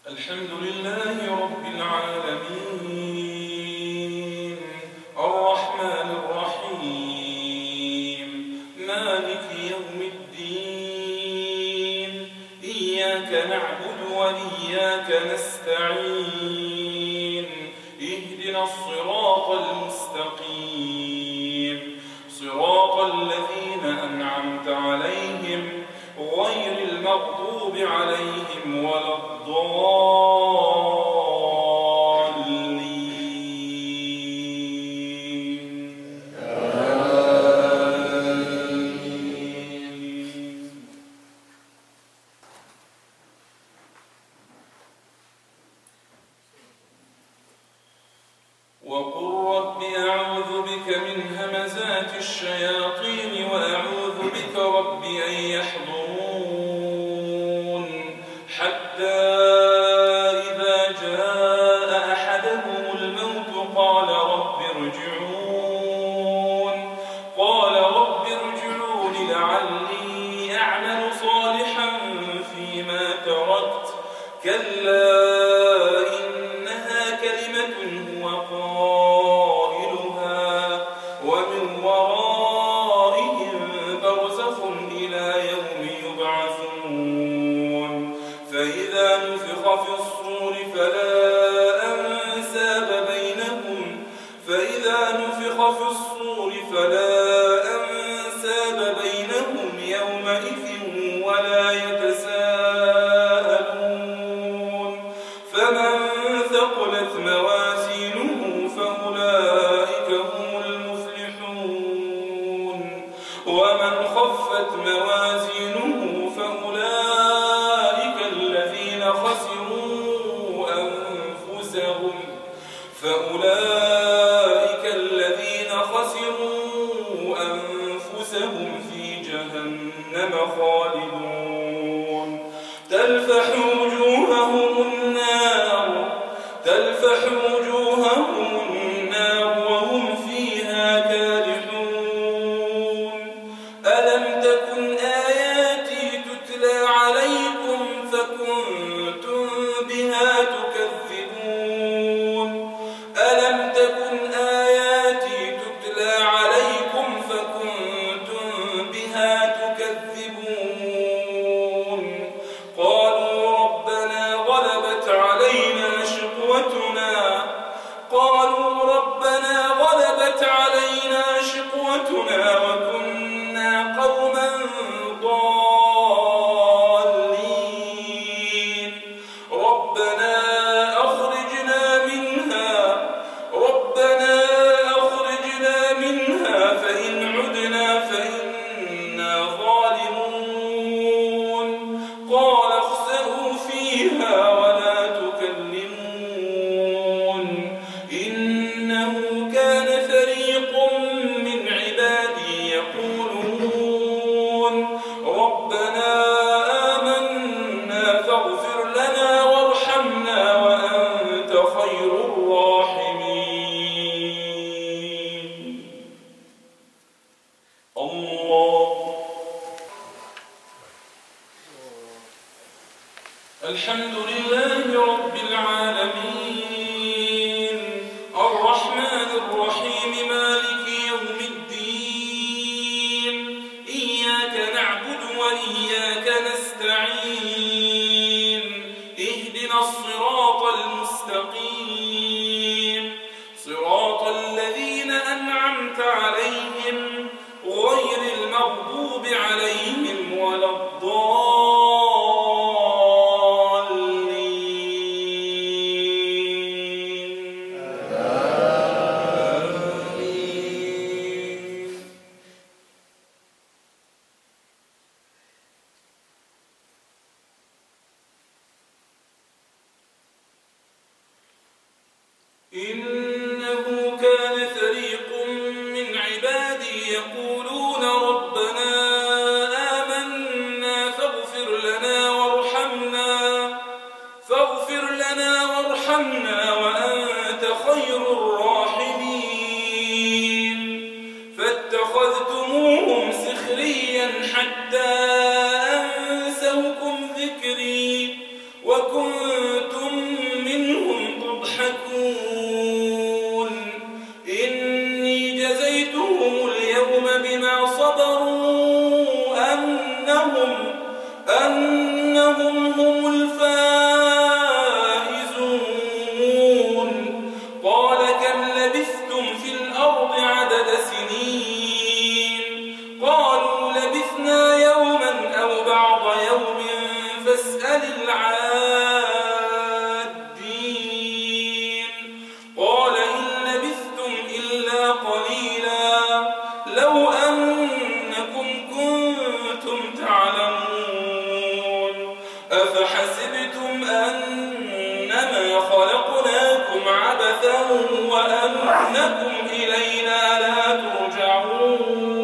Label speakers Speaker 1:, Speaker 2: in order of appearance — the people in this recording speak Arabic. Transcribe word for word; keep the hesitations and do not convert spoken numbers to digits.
Speaker 1: الحمد لله رب العالمين الرحمن الرحيم مالك يوم الدين إياك نعبد وإياك نستعين اهدنا الصراط المستقيم صراط الذين أنعمت عليهم غير المغضوب عليهم ولا الضالين آمين. وقل رب أعوذ بك من همزات الشياطين وأعوذ بك رب أن يحضرون حتى إذا جاء أحدهم الموت قال رب ارجعون قال رب ارجعون لعلي أعمل صالحا فيما تركت كلا إنها كلمة هو قائلها ومن ورائهم برزخ إلى يوم يبعثون فإذا نفخ في الصور فلا أنساب بينهم فإذا نفخ في الصور فلا أنساب بينهم يومئذ ولا يتساءلون فمن ثقلت موازينه فأولئك هم المفلحون ومن خفت موازينه فأولئك الذين خسروا أنفسهم فأولئك الذين خسروا أنفسهم في جهنم خالدون تلفح وجوههم النار تلفح وجوههم النار وهم فيها كالحون ألم تكن آياتي تتلى عليكم فكنتم بها تكذبون ألم تكن آياتي تتلى عليكم فكنتم بها تكذبون قالوا ربنا غلبت علينا شقوتنا قالوا ربنا غلبت علينا شقوتنا وكنا قوما ضالين ربنا أخرجنا منها ربنا أخرجنا منها فإن عدنا فإنا ظالمون قال اخسئوا فيها ولا تكلمون إنه كان فريق من عبادي يقولون ربنا آمنا فاغفر لنا وارحمنا وأنت خير الراحمين الله الحمد لله رب العالمين الرحمن الرحيم مالك يوم الدين إياك نعبد وإياك نستعين اهدنا الصراط المستقيم صراط الذين أنعمت عليهم غير المغضوب عليهم ولا الضالين آمين. إنه كان فريق من عبادي يقولون ربنا آمنا فاغفر لنا وارحمنا فاغفر لنا وارحمنا وأنت خير الراحمين فاتخذتموهم سخريا حتى أنسوكم ذكري وكنتم يضحكون إني جزيتهم اليوم بما صبروا أنهم أنهم هم الفائزون قال كم لبثتم في الأرض عدد سنين قالوا لبثنا يوما أو بعض يوم فاسأل العادين قال إن لبثتم إلا قليلا لو أنكم كنتم تعلمون أفحسبتم أنما خلقناكم عبثا وأنكم إلينا لا ترجعون